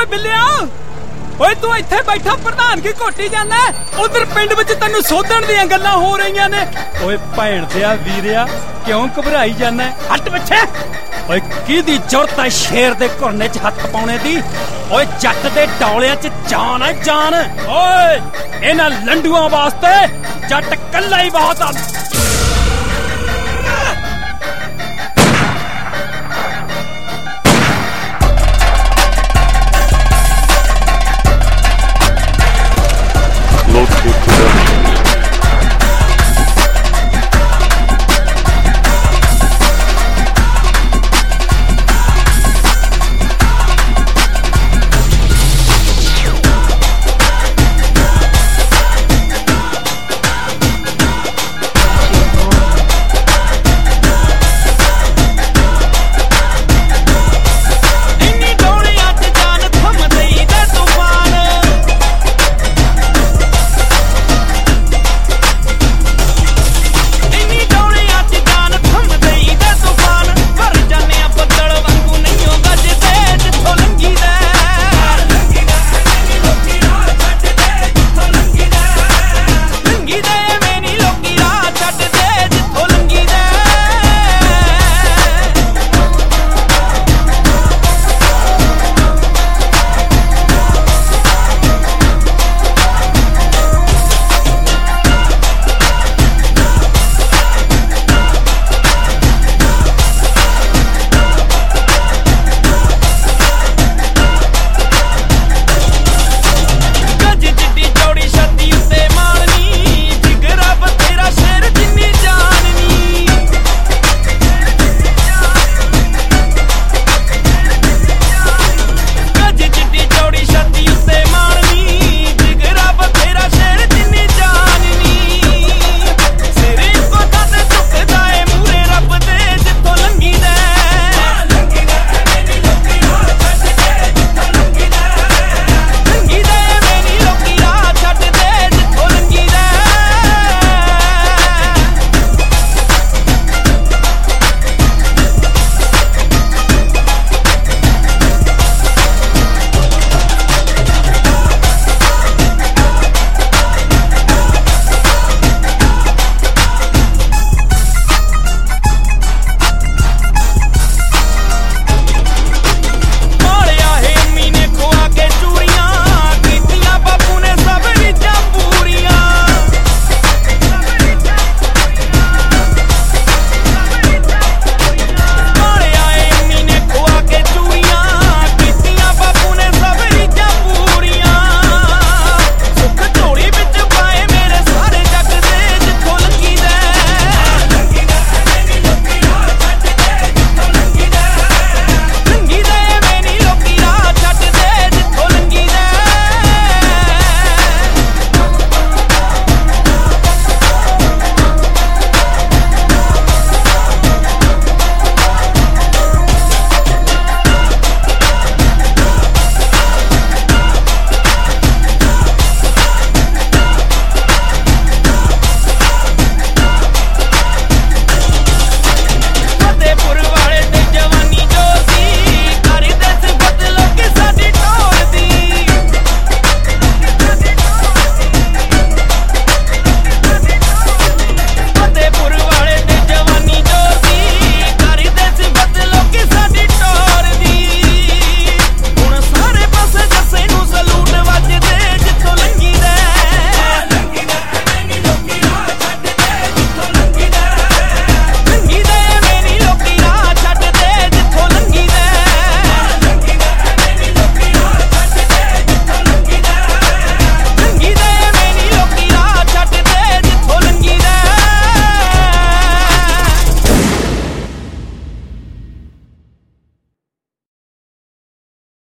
ਓਏ ਬਿੱਲਿਆ ਓਏ ਤੂੰ ਇੱਥੇ ਬੈਠਾ ਪ੍ਰਧਾਨਗੀ ਘੋਟੀ ਜਾਂਦਾ ਉਧਰ ਪਿੰਡ ਵਿੱਚ ਤੈਨੂੰ ਸੋਧਣ ਦੀਆਂ ਗੱਲਾਂ ਹੋ ਰਹੀਆਂ ਨੇ। ਓਏ ਭੈਣ ਦਿਆ ਵੀਰਿਆ ਕਿਉਂ ਘਬਰਾਈ ਜਾਂਦਾ? ਹੱਟ ਪਿੱਛੇ। ਓਏ ਕਿਹਦੀ ਜ਼ਰੂਰਤ ਹੈ ਸ਼ੇਰ ਦੇ ਘੁਰਨੇ 'ਚ ਹੱਥ ਪਾਉਣੇ ਦੀ? ਓਏ ਜੱਟ ਦੇ ਡੌਲਿਆਂ 'ਚ ਜਾਨ ਹੈ ਜਾਨ। ਓਏ ਇਹਨਾਂ ਲੰਡੂਆਂ ਵਾਸਤੇ ਜੱਟ ਕੱਲਾ ਹੀ ਬਹੁਤ ਆ।